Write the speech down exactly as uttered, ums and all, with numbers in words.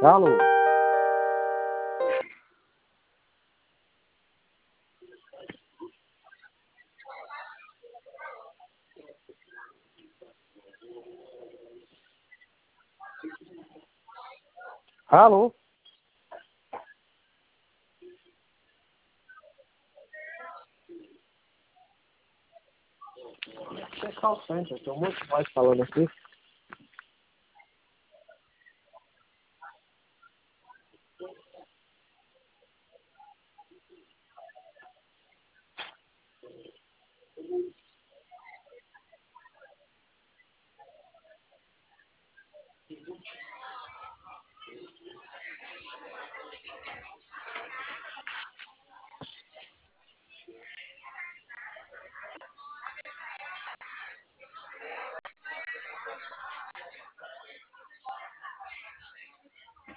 Alô? Alô? É call center, tem um monte mais falando aqui.